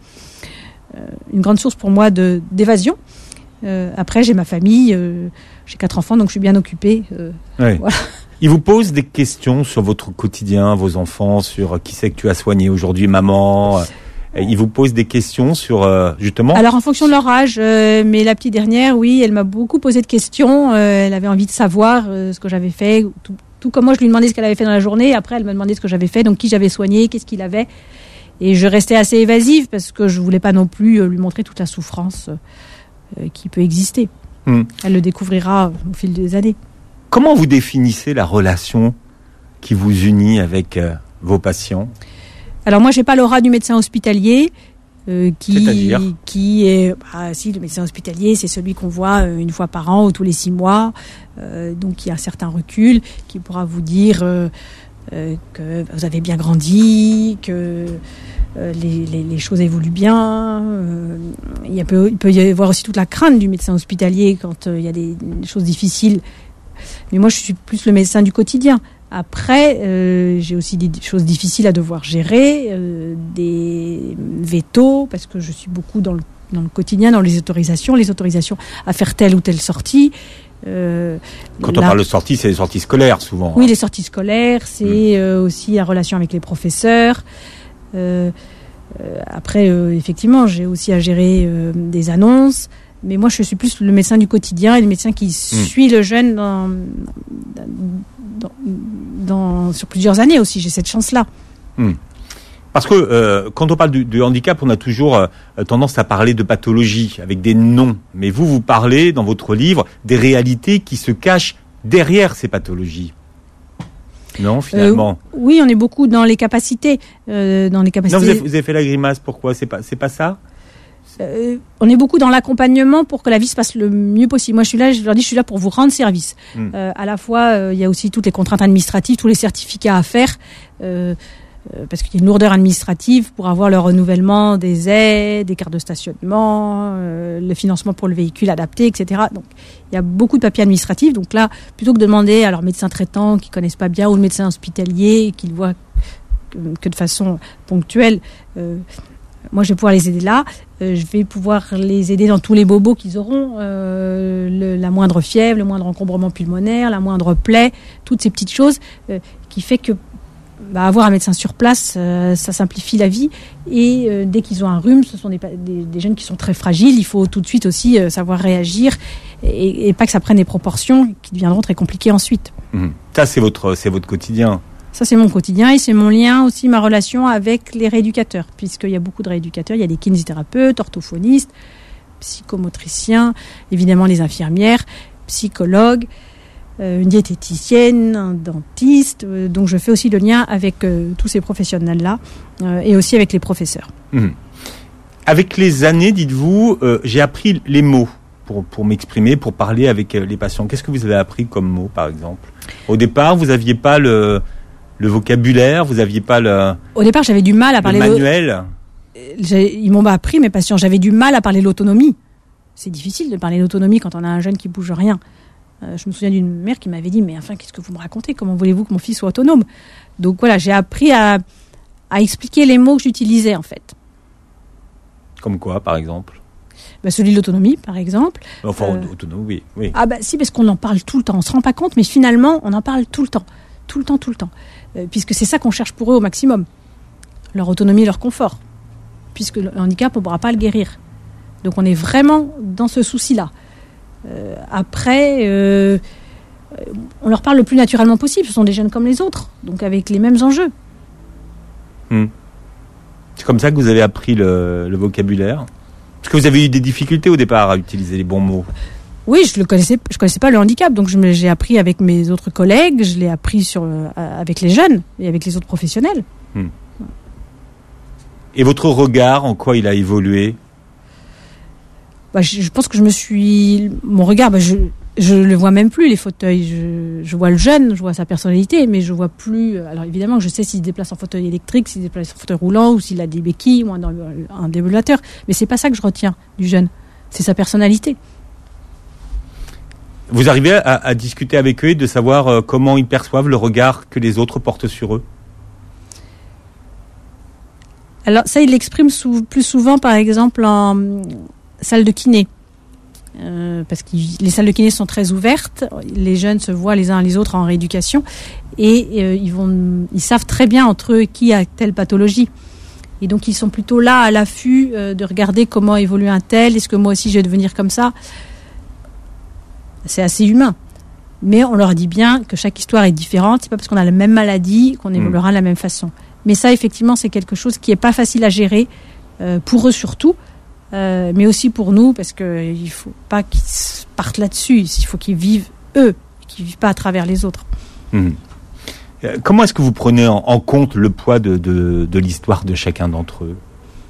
une grande source pour moi de, d'évasion. Euh, après, j'ai ma famille, euh, j'ai quatre enfants, donc je suis bien occupée. Euh, ouais. Voilà. Ils vous posent des questions sur votre quotidien, vos enfants, sur qui c'est que tu as soigné aujourd'hui, maman. Ils vous posent des questions sur, euh, justement... Alors, en fonction de leur âge, euh, mais la petite dernière, oui, elle m'a beaucoup posé de questions. Euh, elle avait envie de savoir euh, ce que j'avais fait, tout, tout comme moi, je lui demandais ce qu'elle avait fait dans la journée. Après, elle m'a demandé ce que j'avais fait, donc qui j'avais soigné, qu'est-ce qu'il avait. Et je restais assez évasive parce que je voulais pas non plus lui montrer toute la souffrance euh, qui peut exister. Mmh. Elle le découvrira au fil des années. Comment vous définissez la relation qui vous unit avec euh, vos patients ? Alors moi, j'ai pas l'aura du médecin hospitalier euh, qui, C'est-à-dire ? qui est, bah, si le médecin hospitalier, c'est celui qu'on voit euh, une fois par an ou tous les six mois, euh, donc il y a un certain recul, qui pourra vous dire euh, euh, que vous avez bien grandi, que Euh, les, les, les choses évoluent bien. Euh, il, y a peu, il peut y avoir aussi toute la crainte du médecin hospitalier quand euh, il y a des, des choses difficiles. Mais moi, je suis plus le médecin du quotidien. Après, euh, j'ai aussi des choses difficiles à devoir gérer, euh, des vétos, parce que je suis beaucoup dans le, dans le quotidien, dans les autorisations, les autorisations à faire telle ou telle sortie. Euh, Quand là, on parle de sorties, c'est les sorties scolaires, souvent. Oui, hein. les sorties scolaires, c'est mmh. euh, aussi la relation avec les professeurs. Euh, euh, après, euh, effectivement, j'ai aussi à gérer euh, des annonces, mais moi, je suis plus le médecin du quotidien et le médecin qui mmh. suit le jeune dans, dans, dans, sur plusieurs années aussi. J'ai cette chance-là. Mmh. Parce que euh, quand on parle du, du handicap, on a toujours euh, tendance à parler de pathologie avec des noms. Mais vous, vous parlez dans votre livre des réalités qui se cachent derrière ces pathologies. Non, finalement. Euh, oui, on est beaucoup dans les capacités, euh, dans les capacités. Non, vous avez, vous avez fait la grimace. Pourquoi ? C'est pas, c'est pas ça ? euh, On est beaucoup dans l'accompagnement pour que la vie se passe le mieux possible. Moi, je suis là, je leur dis, je suis là pour vous rendre service. Mmh. Euh, à la fois, il euh, y a aussi toutes les contraintes administratives, tous les certificats à faire. Euh, parce qu'il y a une lourdeur administrative pour avoir le renouvellement des aides, des cartes de stationnement, euh, le financement pour le véhicule adapté, et cetera. Donc, il y a beaucoup de papiers administratifs. Donc là, plutôt que de demander à leur médecin traitant qui connaissent pas bien ou le médecin hospitalier qui le voit que, que de façon ponctuelle, euh, moi, je vais pouvoir les aider là. Euh, je vais pouvoir les aider dans tous les bobos qu'ils auront, euh, le, la moindre fièvre, le moindre encombrement pulmonaire, la moindre plaie, toutes ces petites choses euh, qui fait que Bah, avoir un médecin sur place, euh, ça simplifie la vie. Et euh, dès qu'ils ont un rhume, ce sont des, des, des jeunes qui sont très fragiles. Il faut tout de suite aussi euh, savoir réagir et, et pas que ça prenne des proportions qui deviendront très compliquées ensuite. Mmh. Ça, c'est votre, c'est votre quotidien. Ça, c'est mon quotidien et c'est mon lien aussi, ma relation avec les rééducateurs, puisqu'il y a beaucoup de rééducateurs. Il y a des kinésithérapeutes, orthophonistes, psychomotriciens, évidemment les infirmières, psychologues. euh, une diététicienne, un dentiste. Euh, donc je fais aussi le lien avec euh, tous ces professionnels-là euh, et aussi avec les professeurs. Mmh. Avec les années, dites-vous, euh, j'ai appris les mots pour, pour m'exprimer, pour parler avec les patients. Qu'est-ce que vous avez appris comme mots, par exemple ? Au départ, vous n'aviez pas le, le vocabulaire, vous n'aviez pas le... Au départ, j'avais du mal à parler... Le manuel. J'ai, ils m'ont appris, mes patients, j'avais du mal à parler de l'autonomie. C'est difficile de parler d'autonomie quand on a un jeune qui bouge rien. Euh, je me souviens d'une mère qui m'avait dit, mais enfin, qu'est-ce que vous me racontez ? Comment voulez-vous que mon fils soit autonome ? Donc voilà, j'ai appris à, à expliquer les mots que j'utilisais, en fait. Comme quoi, par exemple ? Bah, celui de l'autonomie, par exemple. Enfin, euh... autonomie, oui, oui. Ah bah si, parce qu'on en parle tout le temps. On se rend pas compte, mais finalement, on en parle tout le temps. Tout le temps, tout le temps. Euh, puisque c'est ça qu'on cherche pour eux au maximum. Leur autonomie, leur confort. Puisque le handicap, on ne pourra pas le guérir. Donc on est vraiment dans ce souci-là. Euh, après, euh, on leur parle le plus naturellement possible. Ce sont des jeunes comme les autres, donc avec les mêmes enjeux. Hmm. C'est comme ça que vous avez appris le, le vocabulaire ? Est-ce que vous avez eu des difficultés au départ à utiliser les bons mots ? Oui, je ne connaissais, je connaissais pas le handicap, donc je me, j'ai appris avec mes autres collègues, je l'ai appris sur, euh, avec les jeunes et avec les autres professionnels. Hmm. Et votre regard, en quoi il a évolué ? Bah, je, je pense que je me suis... Mon regard, bah, je je le vois même plus, les fauteuils. Je, je vois le jeune, je vois sa personnalité, mais je vois plus... Alors évidemment, je sais s'il se déplace en fauteuil électrique, s'il se déplace en fauteuil roulant, ou s'il a des béquilles, ou un, un déambulateur. Mais c'est pas ça que je retiens du jeune. C'est sa personnalité. Vous arrivez à, à discuter avec eux et de savoir euh, comment ils perçoivent le regard que les autres portent sur eux ? Alors ça, il l'exprime sou- plus souvent, par exemple, en salle de kiné. Euh, parce que les salles de kiné sont très ouvertes, les jeunes se voient les uns les autres en rééducation et euh, ils vont, ils savent très bien entre eux qui a telle pathologie. Et donc ils sont plutôt là à l'affût euh, de regarder comment évolue un tel, est-ce que moi aussi je vais devenir comme ça. C'est assez humain. Mais on leur dit bien que chaque histoire est différente, c'est pas parce qu'on a la même maladie qu'on évoluera de la même façon. Mais ça, effectivement, c'est quelque chose qui est pas facile à gérer, euh, pour eux surtout, euh, mais aussi pour nous, parce que il faut pas qu'ils partent là-dessus. Il faut qu'ils vivent eux, qu'ils vivent pas à travers les autres. Mmh. Euh, comment est-ce que vous prenez en, en compte le poids de, de, de l'histoire de chacun d'entre eux ?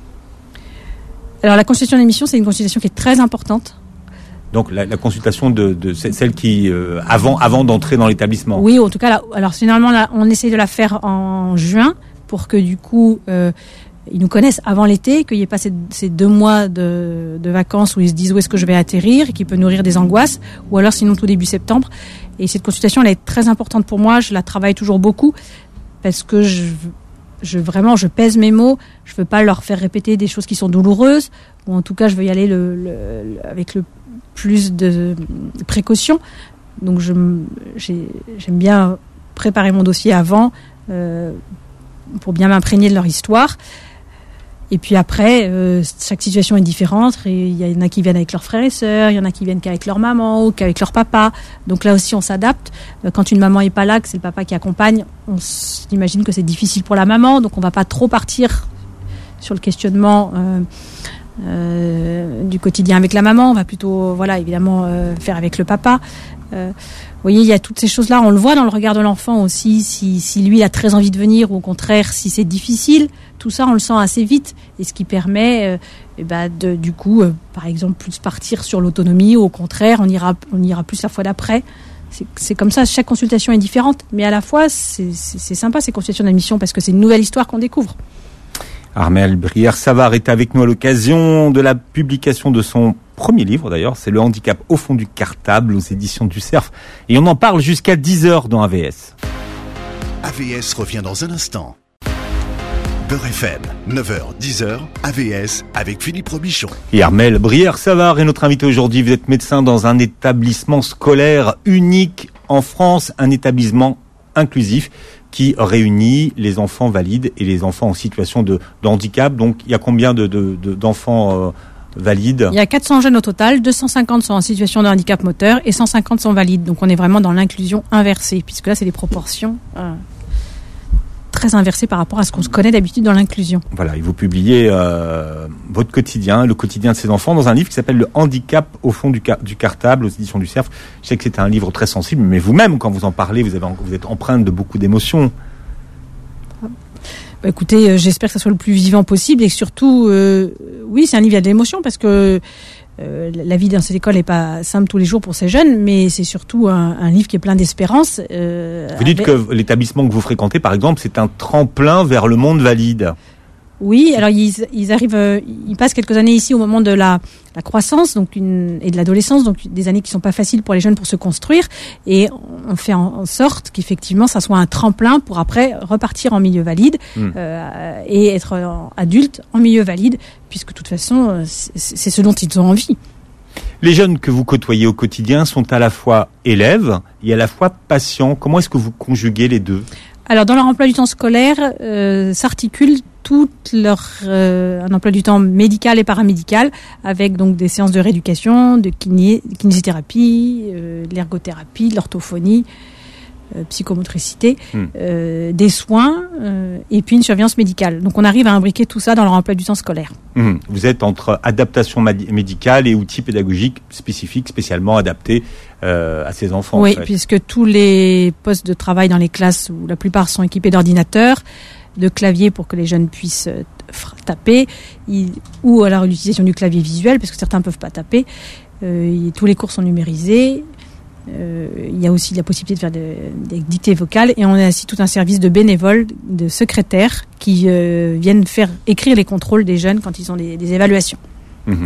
Alors, la consultation d'émission, c'est une consultation qui est très importante. Donc la, la consultation de, de celle qui euh, avant avant d'entrer dans l'établissement. Oui, en tout cas, là, alors généralement là, on essaie de la faire en juin pour que du coup euh, ils nous connaissent avant l'été, qu'il n'y ait pas ces, ces deux mois de, de vacances où ils se disent où est-ce que je vais atterrir, et qui peut nourrir des angoisses, ou alors sinon tout début septembre. Et cette consultation, elle est très importante pour moi. Je la travaille toujours beaucoup parce que je, je vraiment je pèse mes mots. Je veux pas leur faire répéter des choses qui sont douloureuses, ou en tout cas je veux y aller le, le, le, avec le plus de précautions. Donc je, j'ai, j'aime bien préparer mon dossier avant euh, pour bien m'imprégner de leur histoire. Et puis après, euh, chaque situation est différente. Et il y en a qui viennent avec leurs frères et sœurs, il y en a qui viennent qu'avec leur maman ou qu'avec leur papa. Donc là aussi, on s'adapte. Quand une maman est pas là, que c'est le papa qui accompagne, on s'imagine que c'est difficile pour la maman. Donc on va pas trop partir sur le questionnement euh, euh, du quotidien avec la maman. On va plutôt, voilà, évidemment, euh, faire avec le papa. Euh, vous voyez, il y a toutes ces choses-là. On le voit dans le regard de l'enfant aussi, si, si lui il a très envie de venir, ou au contraire, si c'est difficile. Tout ça, on le sent assez vite, et ce qui permet, euh, eh ben, de, du coup, euh, par exemple, plus partir sur l'autonomie, ou au contraire, on ira, on ira plus la fois d'après. C'est, c'est comme ça. Chaque consultation est différente, mais à la fois, c'est, c'est, c'est sympa ces consultations d'admission parce que c'est une nouvelle histoire qu'on découvre. Armelle Brière-Savard est avec nous à l'occasion de la publication de son premier livre d'ailleurs, c'est Le handicap au fond du cartable aux éditions du Cerf. Et on en parle jusqu'à dix heures dans A V S. A V S revient dans un instant. Beurre F M, neuf heures, dix heures, A V S avec Philippe Robichon. Et Armelle Brière-Savard est notre invité aujourd'hui. Vous êtes médecin dans un établissement scolaire unique en France, un établissement inclusif qui réunit les enfants valides et les enfants en situation de, de handicap. Donc, il y a combien de, de, de, d'enfants euh, valides ? Il y a quatre cents jeunes au total, deux cent cinquante sont en situation de handicap moteur et cent cinquante sont valides. Donc, on est vraiment dans l'inclusion inversée, puisque là, c'est des proportions euh, très inversé par rapport à ce qu'on se connaît d'habitude dans l'inclusion. Voilà, et vous publiez euh, votre quotidien, le quotidien de ces enfants, dans un livre qui s'appelle Le handicap au fond du, car- du cartable, aux éditions du Cerf. Je sais que c'était un livre très sensible, mais vous-même, quand vous en parlez, vous, avez, vous êtes empreinte de beaucoup d'émotions. Bah, écoutez, euh, j'espère que ça soit le plus vivant possible et surtout, euh, oui, c'est un livre, il y a de l'émotion parce que Euh, la vie dans cette école n'est pas simple tous les jours pour ces jeunes, mais c'est surtout un, un livre qui est plein d'espérance. Euh, vous dites avec... que l'établissement que vous fréquentez, par exemple, c'est un tremplin vers le monde valide. Oui, alors ils, ils arrivent, euh, ils passent quelques années ici au moment de la, la croissance, donc une, et de l'adolescence, donc des années qui sont pas faciles pour les jeunes pour se construire, et on fait en, en sorte qu'effectivement ça soit un tremplin pour après repartir en milieu valide mmh. euh, et être en, adulte en milieu valide, puisque de toute façon c'est, c'est ce dont ils ont envie. Les jeunes que vous côtoyez au quotidien sont à la fois élèves et à la fois patients. Comment est-ce que vous conjuguez les deux ? Alors dans leur emploi du temps scolaire, euh, s'articule tout leur euh, un emploi du temps médical et paramédical avec donc des séances de rééducation, de kiné, de kinésithérapie, euh, de l'ergothérapie, de l'orthophonie, euh, psychomotricité, hmm. euh, des soins euh, et puis une surveillance médicale. Donc on arrive à imbriquer tout ça dans leur emploi du temps scolaire. Hmm. Vous êtes entre adaptation médicale et outils pédagogiques spécifiques, spécialement adaptés euh, à ces enfants. Oui, en fait. Puisque tous les postes de travail dans les classes, où la plupart sont équipés d'ordinateurs, de clavier pour que les jeunes puissent euh, taper, il, ou alors l'utilisation du clavier visuel, parce que certains ne peuvent pas taper. Euh, tous les cours sont numérisés. Euh, il y a aussi la possibilité de faire de, des dictées vocales, et on a aussi tout un service de bénévoles, de secrétaires qui euh, viennent faire écrire les contrôles des jeunes quand ils ont des, des évaluations. Mmh.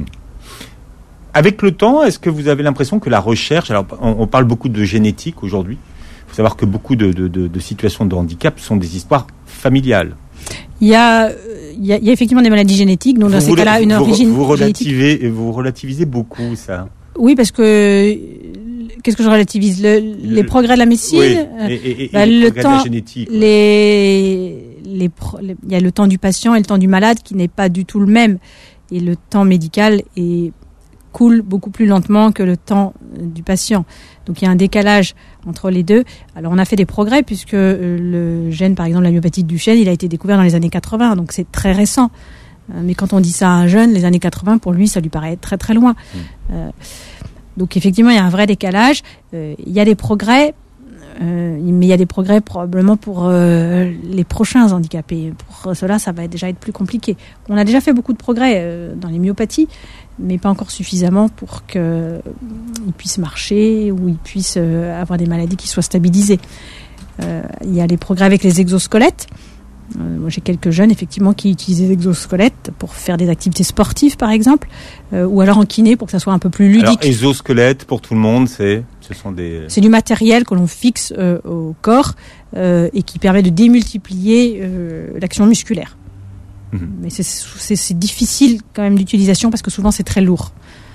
Avec le temps, est-ce que vous avez l'impression que la recherche, alors on, on parle beaucoup de génétique aujourd'hui, il faut savoir que beaucoup de, de, de, de situations de handicap sont des histoires familiales. Il y a, il y a, il y a effectivement des maladies génétiques, donc dans ces cas-là, une vous, origine vous relativez, génétique. Vous relativisez beaucoup ça. Oui, parce que qu'est-ce que je relativise le, Les le, progrès de la médecine, oui, et, et, et, bah, et le progrès temps, de la génétique. Ouais. Les, les, les, il y a le temps du patient et le temps du malade qui n'est pas du tout le même, et le temps médical est coule beaucoup plus lentement que le temps du patient. Donc il y a un décalage entre les deux. Alors on a fait des progrès puisque le gène, par exemple la myopathie de Duchenne, il a été découvert dans les années quatre-vingts, donc c'est très récent. Mais quand on dit ça à un jeune, les années quatre-vingts, pour lui, ça lui paraît très très loin. Mmh. Euh, donc effectivement, il y a un vrai décalage. Euh, il y a des progrès, euh, mais il y a des progrès probablement pour euh, les prochains handicapés. Pour cela, ça va déjà être plus compliqué. On a déjà fait beaucoup de progrès euh, dans les myopathies, mais pas encore suffisamment pour qu'ils puissent marcher ou ils puissent euh, avoir des maladies qui soient stabilisées. Euh, il y a les progrès avec les exosquelettes. Euh, moi, j'ai quelques jeunes effectivement qui utilisent des exosquelettes pour faire des activités sportives, par exemple, euh, ou alors en kiné pour que ça soit un peu plus ludique. Alors, exosquelette pour tout le monde, c'est, ce sont des. C'est du matériel que l'on fixe euh, au corps euh, et qui permet de démultiplier euh, l'action musculaire. Mmh. Mais c'est, c'est, c'est difficile quand même d'utilisation parce que souvent c'est très lourd.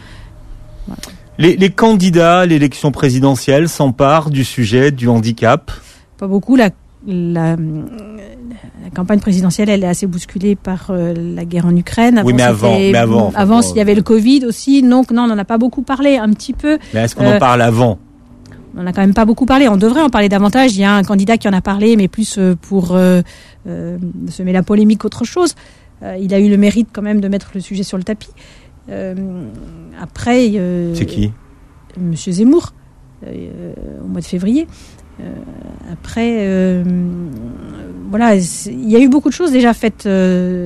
Voilà. Les, les candidats à l'élection présidentielle s'emparent du sujet du handicap. Pas beaucoup. La, la, la campagne présidentielle, elle est assez bousculée par euh, la guerre en Ukraine. Avant, oui, mais avant, mais avant. Enfin, avant, il y avait le Covid aussi. Donc, non, on n'en a pas beaucoup parlé, un petit peu. Mais est-ce qu'on euh, en parle avant ? On n'a quand même pas beaucoup parlé. On devrait en parler davantage. Il y a un candidat qui en a parlé, mais plus pour euh, euh, semer la polémique qu'autre chose. Euh, il a eu le mérite quand même de mettre le sujet sur le tapis. Euh, après... Euh, c'est qui ? Monsieur Zemmour, euh, au mois de février. Euh, après, euh, voilà, il y a eu beaucoup de choses déjà faites euh,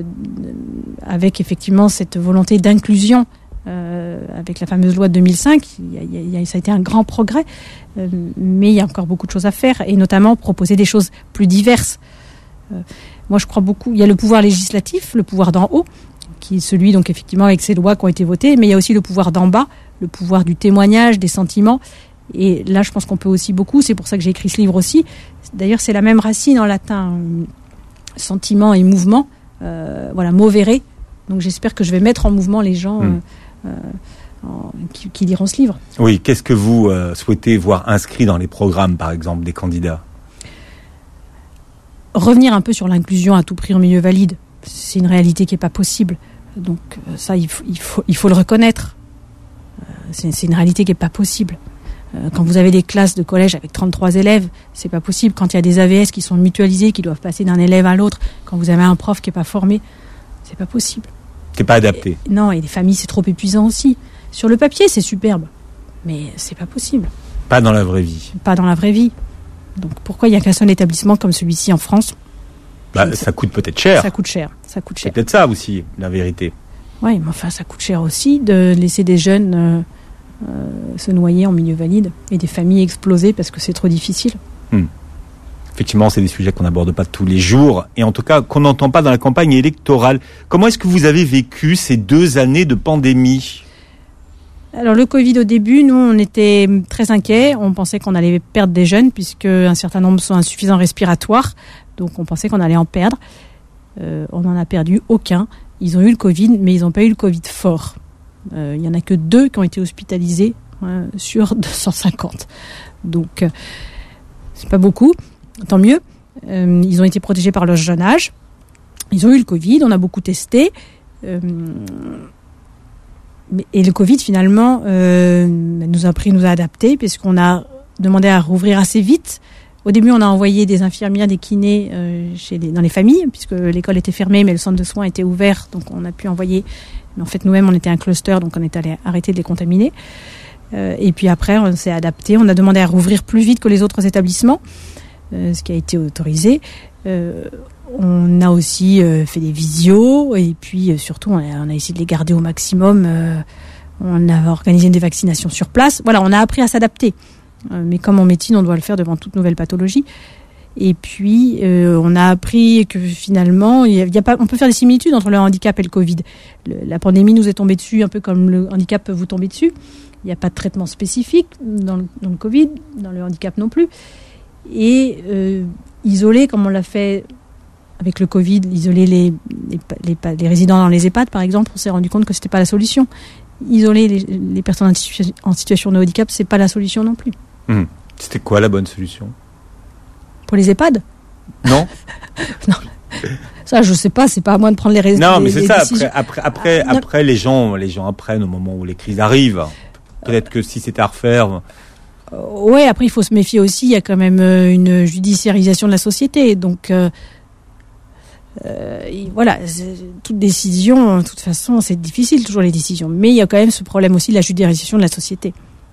avec effectivement cette volonté d'inclusion euh, avec la fameuse loi de deux mille cinq. Il y a, il y a, ça a été un grand progrès, euh, mais il y a encore beaucoup de choses à faire et notamment proposer des choses plus diverses. Euh, moi, je crois beaucoup. Il y a le pouvoir législatif, le pouvoir d'en haut, qui est celui donc effectivement avec ces lois qui ont été votées, mais il y a aussi le pouvoir d'en bas, le pouvoir du témoignage, des sentiments. Et là, je pense qu'on peut aussi beaucoup. C'est pour ça que j'ai écrit ce livre aussi. D'ailleurs, c'est la même racine en latin, euh, sentiment et mouvement. Euh, voilà, movere. Donc, j'espère que je vais mettre en mouvement les gens euh, euh, en, qui, qui liront ce livre. Oui. Qu'est-ce que vous euh, souhaitez voir inscrit dans les programmes, par exemple, des candidats ? Revenir un peu sur l'inclusion à tout prix en milieu valide. C'est une réalité qui n'est pas possible. Donc, ça, il faut, il faut, il faut le reconnaître. Euh, c'est, c'est une réalité qui n'est pas possible. Euh, quand vous avez des classes de collège avec trente-trois élèves, c'est pas possible. Quand il y a des A V S qui sont mutualisés, qui doivent passer d'un élève à l'autre, quand vous avez un prof qui est pas formé, c'est pas possible. C'est pas adapté. Et, non, et les familles, c'est trop épuisant aussi. Sur le papier, c'est superbe, mais c'est pas possible. Pas dans la vraie vie. Pas dans la vraie vie. Donc pourquoi il n'y a qu'un seul établissement comme celui-ci en France ? Bah, ça coûte peut-être cher. Ça coûte cher. Ça coûte cher. C'est peut-être ça aussi, la vérité. Oui, mais enfin, ça coûte cher aussi de laisser des jeunes euh, euh, se noyer en milieu valide et des familles exploser parce que c'est trop difficile. Hmm. Effectivement, c'est des sujets qu'on n'aborde pas tous les jours et en tout cas qu'on n'entend pas dans la campagne électorale. Comment est-ce que vous avez vécu ces deux années de pandémie ? Alors le Covid au début, nous on était très inquiets, on pensait qu'on allait perdre des jeunes puisque un certain nombre sont insuffisants respiratoires, donc on pensait qu'on allait en perdre. Euh, on n'en a perdu aucun. Ils ont eu le Covid, mais ils n'ont pas eu le Covid fort. Euh, il n'y en a que deux qui ont été hospitalisés hein, sur deux cent cinquante. Donc euh, c'est pas beaucoup, tant mieux. Euh, ils ont été protégés par leur jeune âge. Ils ont eu le Covid, on a beaucoup testé. Euh, Et le Covid, finalement, euh, nous a pris, nous a adaptés, puisqu'on a demandé à rouvrir assez vite. Au début, on a envoyé des infirmières, des kinés euh, chez les, dans les familles, puisque l'école était fermée, mais le centre de soins était ouvert, donc on a pu envoyer. Mais en fait, nous-mêmes, on était un cluster, donc on est allé arrêter de les contaminer. Euh, et puis après, on s'est adapté. On a demandé à rouvrir plus vite que les autres établissements, euh, ce qui a été autorisé. Euh, On a aussi euh, fait des visios et puis euh, surtout on a, on a essayé de les garder au maximum. Euh, on a organisé des vaccinations sur place. Voilà, on a appris à s'adapter. Euh, mais comme en médecine, on doit le faire devant toute nouvelle pathologie. Et puis euh, on a appris que finalement, il y a, il y a pas, on peut faire des similitudes entre le handicap et le Covid. Le, la pandémie nous est tombée dessus un peu comme le handicap peut vous tomber dessus. Il n'y a pas de traitement spécifique dans le, dans le Covid, dans le handicap non plus. Et euh, isolé comme on l'a fait avec le Covid, isoler les, les, les, les résidents dans les EHPAD, par exemple, on s'est rendu compte que c'était pas la solution. Isoler les, les personnes en situation, en situation de handicap, c'est pas la solution non plus. Mmh. C'était quoi la bonne solution ? Pour les EHPAD ? Non. Non. Ça, je sais pas, c'est pas à moi de prendre les résultats. Non, mais c'est les ça. décisions. Après, après, après, Ah, après les gens, les gens apprennent au moment où les crises arrivent. Peut-être que si c'était à refaire. Euh, ouais, après, il faut se méfier aussi. Il y a quand même euh, une judiciarisation de la société. Donc, euh, euh, voilà, toute décision, de toute façon, c'est difficile, toujours les décisions. Mais il y a quand même ce problème aussi de la judiciarisation de la société.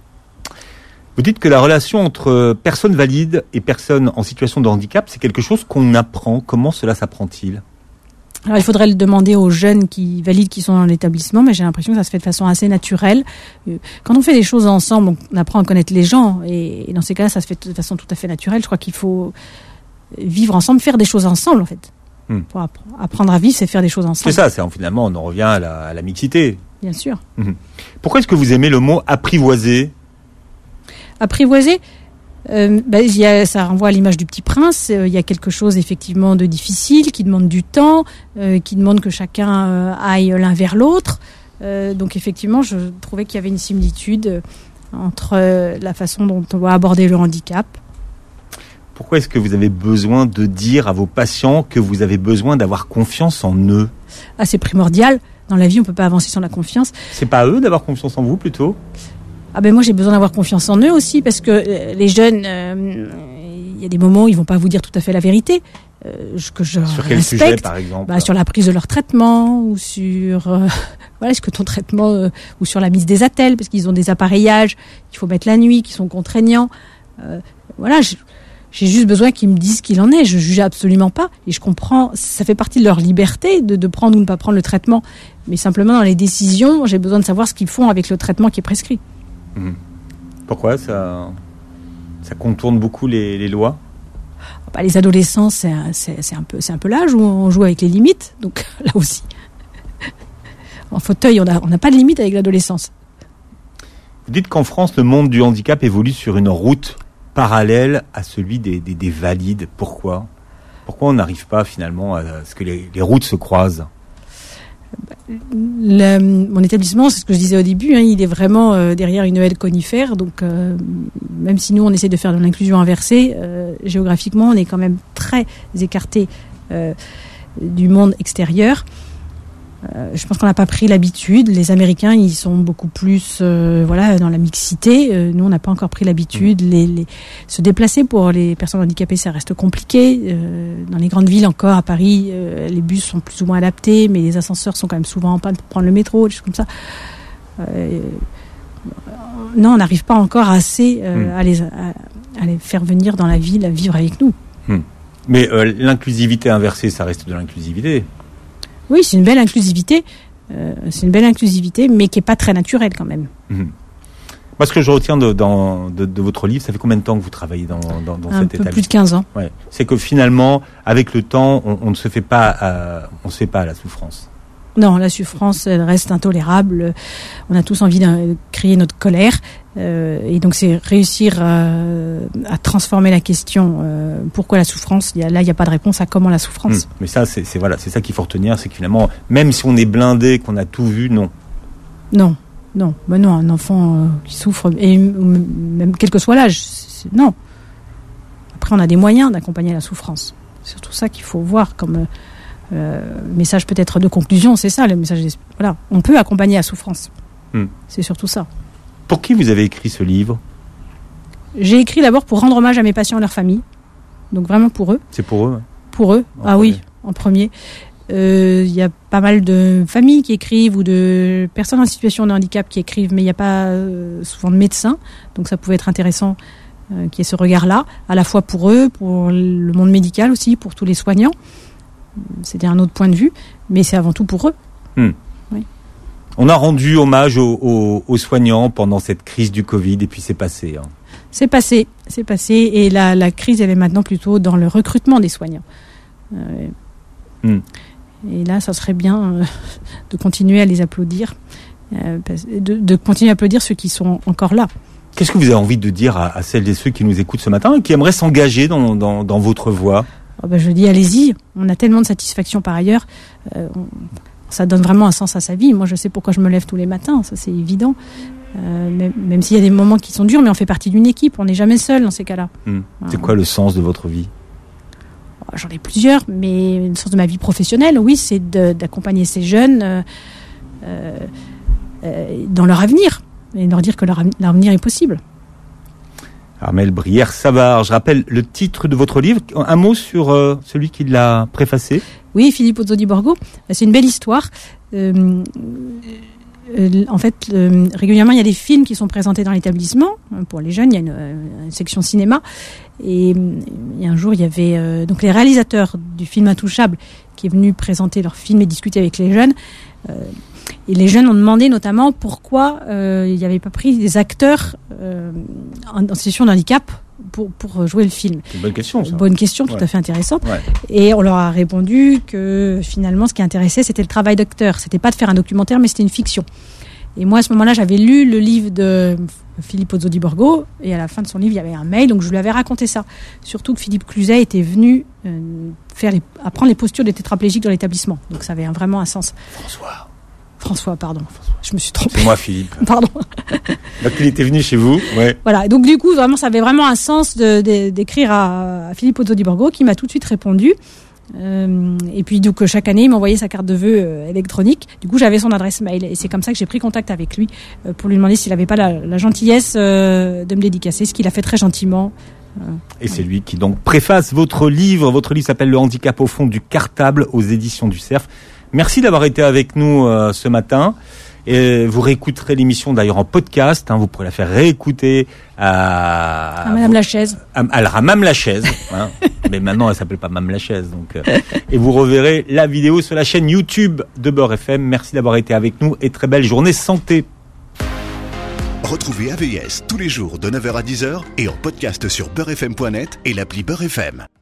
Vous dites que la relation entre personnes valides et personnes en situation de handicap, c'est quelque chose qu'on apprend. Comment cela s'apprend-il ? Alors, il faudrait le demander aux jeunes qui valides qui sont dans l'établissement, mais j'ai l'impression que ça se fait de façon assez naturelle. Quand on fait des choses ensemble, on apprend à connaître les gens, et dans ces cas-là, ça se fait de façon tout à fait naturelle. Je crois qu'il faut vivre ensemble, faire des choses ensemble, en fait. Hmm. Pour apprendre à vivre, c'est faire des choses ensemble. C'est ça, c'est, finalement, on en revient à la, à la mixité. Bien sûr. Mmh. Pourquoi est-ce que vous aimez le mot apprivoiser ? Apprivoiser, euh, bah, y a, ça renvoie à l'image du Petit Prince. Il euh, y a quelque chose effectivement de difficile, qui demande du temps, euh, qui demande que chacun euh, aille l'un vers l'autre. Euh, donc effectivement, je trouvais qu'il y avait une similitude entre euh, la façon dont on doit aborder le handicap. Pourquoi est-ce que vous avez besoin de dire à vos patients que vous avez besoin d'avoir confiance en eux ? Ah, c'est primordial. Dans la vie, on peut pas avancer sans la confiance. C'est pas à eux d'avoir confiance en vous plutôt ? Ah ben moi j'ai besoin d'avoir confiance en eux aussi parce que euh, les jeunes, il euh, y a des moments où ils vont pas vous dire tout à fait la vérité, euh, que je sur quel respecte. Sujet par exemple ? Bah, sur la prise de leur traitement ou sur euh, voilà est-ce que ton traitement euh, ou sur la mise des attelles parce qu'ils ont des appareillages qu'il faut mettre la nuit qui sont contraignants. Euh, voilà, je, j'ai juste besoin qu'ils me disent ce qu'il en est. Je juge absolument pas et je comprends. Ça fait partie de leur liberté de, de prendre ou ne pas prendre le traitement, mais simplement dans les décisions, j'ai besoin de savoir ce qu'ils font avec le traitement qui est prescrit. Mmh. Pourquoi ça, ça contourne beaucoup les, les lois ? Bah, les adolescents, c'est un, c'est, c'est, un peu, c'est un peu l'âge où on joue avec les limites. Donc là aussi, en fauteuil, on n'a on a pas de limite avec l'adolescence. Vous dites qu'en France, le monde du handicap évolue sur une route parallèle à celui des, des, des valides. Pourquoi ? Pourquoi on n'arrive pas finalement à ce que les, les routes se croisent ? Le, mon établissement, c'est ce que je disais au début, hein, il est vraiment euh, derrière une haie conifère, donc euh, même si nous on essaie de faire de l'inclusion inversée, euh, géographiquement on est quand même très écarté euh, du monde extérieur. Euh, je pense qu'on n'a pas pris l'habitude. Les Américains, ils sont beaucoup plus, euh, voilà, dans la mixité. Euh, nous, on n'a pas encore pris l'habitude. Mmh. Les, les, se déplacer pour les personnes handicapées, ça reste compliqué. Euh, dans les grandes villes, encore à Paris, euh, les bus sont plus ou moins adaptés, mais les ascenseurs sont quand même souvent en panne pour prendre le métro, des choses comme ça. Euh, non, on n'arrive pas encore assez euh, mmh. à, les, à, à les faire venir dans la ville, à vivre avec nous. Mmh. Mais euh, l'inclusivité inversée, ça reste de l'inclusivité. Oui, c'est une belle inclusivité, euh, c'est une belle inclusivité, mais qui est pas très naturelle quand même. Mmh. Parce que je retiens de, dans, de, de votre livre, ça fait combien de temps que vous travaillez dans, dans, dans cet établissement ? Un peu plus de quinze ans. Ouais. C'est que finalement, avec le temps, on, on ne se fait pas, à, on se fait pas à la souffrance. Non, la souffrance, elle reste intolérable. On a tous envie de crier notre colère. Euh, et donc, c'est réussir à, à transformer la question. Euh, pourquoi la souffrance ? Il y a, Là, il n'y a pas de réponse à comment la souffrance. Mmh. Mais ça, c'est, c'est, voilà, c'est ça qu'il faut retenir. C'est que finalement, même si on est blindé, qu'on a tout vu, non. Non, non. Ben non, un enfant euh, qui souffre, et même quel que soit l'âge, c'est, non. Après, on a des moyens d'accompagner la souffrance. C'est surtout ça qu'il faut voir comme... Euh, Euh, message peut-être de conclusion, c'est ça le message. Voilà, on peut accompagner la souffrance. Hmm. C'est surtout ça. Pour qui vous avez écrit ce livre ? J'ai écrit d'abord pour rendre hommage à mes patients et leurs familles. Donc vraiment pour eux. C'est pour eux. Pour eux. En ah premier. Oui, en premier. Il euh, y a pas mal de familles qui écrivent ou de personnes en situation de handicap qui écrivent, mais il n'y a pas euh, souvent de médecins. Donc ça pouvait être intéressant euh, qu'il y ait ce regard-là, à la fois pour eux, pour le monde médical aussi, pour tous les soignants. C'était un autre point de vue, mais c'est avant tout pour eux. Hmm. Oui. On a rendu hommage aux, aux, aux soignants pendant cette crise du Covid, et puis c'est passé. Hein. C'est passé, c'est passé, et la, la crise, elle est maintenant plutôt dans le recrutement des soignants. Euh, hmm. Et là, ça serait bien euh, de continuer à les applaudir, euh, de, de continuer à applaudir ceux qui sont encore là. Qu'est-ce que vous avez envie de dire à, à celles et ceux qui nous écoutent ce matin et qui aimeraient s'engager dans, dans, dans votre voie ? Oh ben je dis allez-y, on a tellement de satisfaction par ailleurs, euh, on, ça donne vraiment un sens à sa vie. Moi je sais pourquoi je me lève tous les matins, ça c'est évident, euh, même, même s'il y a des moments qui sont durs, mais on fait partie d'une équipe, on n'est jamais seul dans ces cas-là. Mmh. C'est quoi le sens de votre vie ? Oh, j'en ai plusieurs, mais le sens de ma vie professionnelle, oui, c'est de, d'accompagner ces jeunes euh, euh, euh, dans leur avenir, et de leur dire que leur, leur avenir est possible. Armelle Brière-Savard, je rappelle le titre de votre livre. Un mot sur euh, celui qui l'a préfacé. Oui, Filippo Zodi Borgo. C'est une belle histoire. Euh, euh, en fait, euh, régulièrement, il y a des films qui sont présentés dans l'établissement. Pour les jeunes, il y a une, une section cinéma. Et, et un jour, il y avait euh, donc les réalisateurs du film Intouchable qui est venu présenter leur film et discuter avec les jeunes. Euh, Et les jeunes ont demandé notamment pourquoi euh, il n'y avait pas pris des acteurs euh, en, en situation de handicap pour, pour jouer le film. C'est une bonne question, ça. Bonne question, tout ouais. à fait intéressante. Ouais. Et on leur a répondu que finalement, ce qui intéressait, c'était le travail d'acteur. C'était pas de faire un documentaire, mais c'était une fiction. Et moi, à ce moment-là, j'avais lu le livre de Filippo Zodi Borgo, et à la fin de son livre, il y avait un mail, donc je lui avais raconté ça. Surtout que Philippe Cluzet était venu euh, faire les, apprendre les postures des tétraplégiques dans l'établissement. Donc ça avait un, vraiment un sens. François. François, pardon. François. Je me suis trompée. C'est moi, Philippe. Pardon. Donc il était venu chez vous. Ouais. Voilà. Donc du coup, vraiment, ça avait vraiment un sens de, de, d'écrire à, à Filippo Zodi Borgo, qui m'a tout de suite répondu. Euh, et puis donc chaque année, il m'envoyait sa carte de vœux euh, électronique. Du coup, j'avais son adresse mail, et c'est comme ça que j'ai pris contact avec lui euh, pour lui demander s'il n'avait pas la, la gentillesse euh, de me dédicacer, ce qu'il a fait très gentiment. Euh, et c'est lui qui donc préface votre livre. Votre livre s'appelle Le handicap au fond du cartable, aux éditions du Cerf. Merci d'avoir été avec nous euh, ce matin. Et vous réécouterez l'émission d'ailleurs en podcast. Hein, vous pourrez la faire réécouter à, à Madame Lachaise. À, à, à Mme Lachaise. Hein. Mais maintenant, elle s'appelle pas Mme Lachaise. Donc, euh, et vous reverrez la vidéo sur la chaîne YouTube de Beurre F M. Merci d'avoir été avec nous et très belle journée santé. Retrouvez A V S tous les jours de neuf heures à dix heures et en podcast sur beurre f m point net et l'appli Beurre F M.